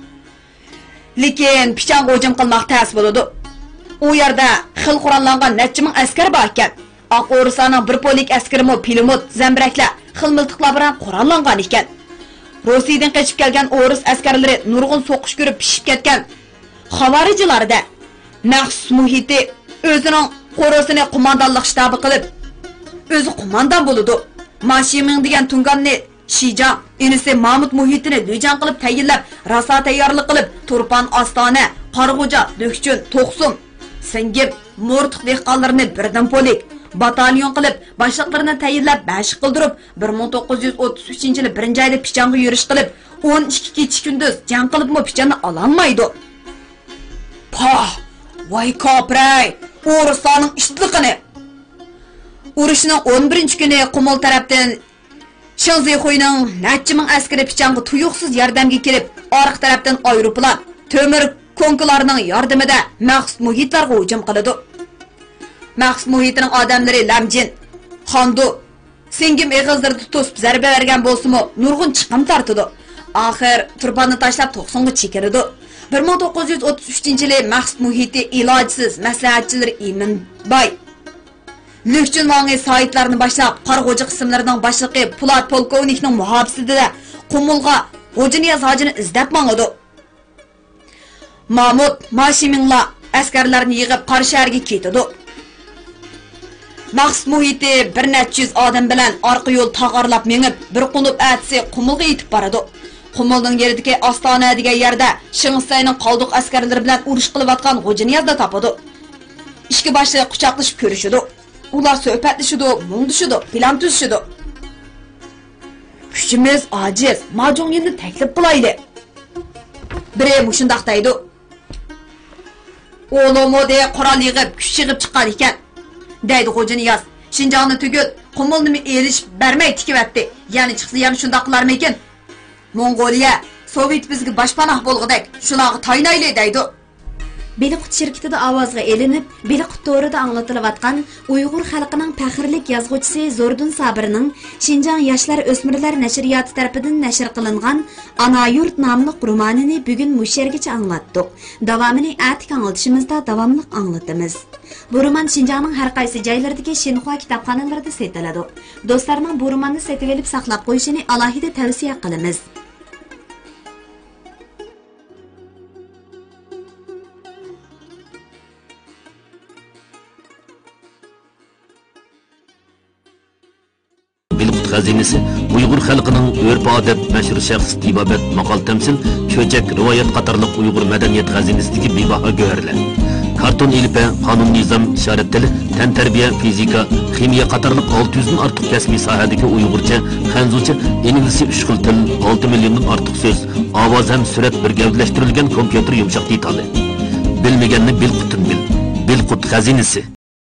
Lekin pichang hujum qilmoq tas bo'ladi. U yerda xil qurollangan necha ming askar bor ekan. Oq O'ristonning bir polik askarimi pilimot, zambiraklar, xil miltiqlar bilan qurollangan ekan. Rossiyadan qochib kelgan o'ris askarlari nurg'un so'qish ko'rib pishib ketgan. Xavarijlarda maxsus muhiti o'zining qo'rosini qo'mondonlik shtabi qilib, o'zi qo'mondon bo'ladi. Mashimin degan tunganni Shijang, inisi Mahmud muhitini Lujan qilib tayinlab, rasa tayyorlik qilib, Turpan Ostona, Qarg'o'ja, Do'kchun, To'qsum, Singib, Mo'rtiq dehqonlarini birdan polik batalyon qilib, boshliqlarini tayinlab, mashq qildirib, bir ming to'qqiz yuz o'ttiz uchinchi yil birinchi oyda pichonga yurish qilib, o'n ikki kecha kunduz jang qilibmi pichonni ololmaydi. Pah, voy kopray, O'ristonning ishliqini. Urushning o'n birinchi kuni Qumul tarafdan Shanzixoyning necha ming askari pichonga tuyuqsiz yordamga kelib, orqa tarafdan aeroplan, temir konklarining yordamida maxsus muhitlarga hujum qiladi. Maxsus muhitining odamlari Lamjin, Xondu, Singim eg'izlarida to'sib zarba bergan bo'lsa-mu, nurg'un chiqim tortadi. Oxir turpanni tashlab to'qsonga chekirdi. bir ming to'qqiz yuz o'ttiz uchinchi yil maxsus muhiti ilojsiz maslahatchilar Iminbay Lükçün vangi saytlarını başlap, Qarg'o'ja qismlarining boshlig'i Pulat polkovnikning muhofizligida Qumulga Xo'janiyaz hojini izlab mangadi. Mahmud Mashiminla askarlarni yig'ib Qora shaharga ketdi. Maxsus muhiti bir necha yuz odam bilan orqa yo'l tog'arlab mengib, bir qunub atsi Qumulga yetib boradi. Qumulning yeridagi Ostona degan yerda Shing'istayning qoldiq askarlari bilan urush qilayotgan Xo'janiyazda topadi. Ikki boshliq quchoqlashib ko'rishadi. Ular suhbatlashidi, mungdishidi, plan tuzishidi. Kuchimiz ojiz, Majongni taklif qilayli. Biri mushundaq deydi. O'lomode qurol yig'ib, kuch yig'ib chiqqan ekan. Deydi Xo'janiyaz. Shinjongni tugul, Qumulni elish bermay tikivatdi. Ya'ni chiqsa ham shundaq qilarmikin? Mongoliya, Sovet bizga boshpanoh bo'lg'idek, shularga taynayli deydi. Beliqut şirketida ovozga elinib, Beliqut to'rida anglatilayotgan Uyg'ur xalqining faxrlik yozuvchisi Zordun Sabirning Shinjang yoshlar o'smirlar nashriyoti tomonidan nashr qilingan Ana yurt nomli romanini bugun mushergacha anglatdik. Davomini atik anglatishimizda davomli anglatamiz. Bu roman Shinjangning har qaysi joylaridagi Shinhua kitobxonalarida sotiladi. Do'stlarning bu romanni sotib olib saqlab qo'yishini alohida tavsiya qilamiz. Beliqut xazinasi Uyg'ur xalqining urf-odat, nashr shaxs tibobat, maqol tamsil, cho'chak, rivoyat qatorliq Uyg'ur madaniyat xazinasidagi bebaho go'harlar. Karton ilpa, qonun nizom, ishorat tili, tan tarbiya, fizika, ximiya qatorliq olti yuzdan ortiq kasbiy sohadagi Uyg'urcha, Xanzucha, ingliz uch xil til, olti milliondan ortiq so'z, ovoz ham surat bir gavdalashtirilgan kompyuter yumshoq detali. Bilmaganni Beliqutdan bil. Beliqut xazinasi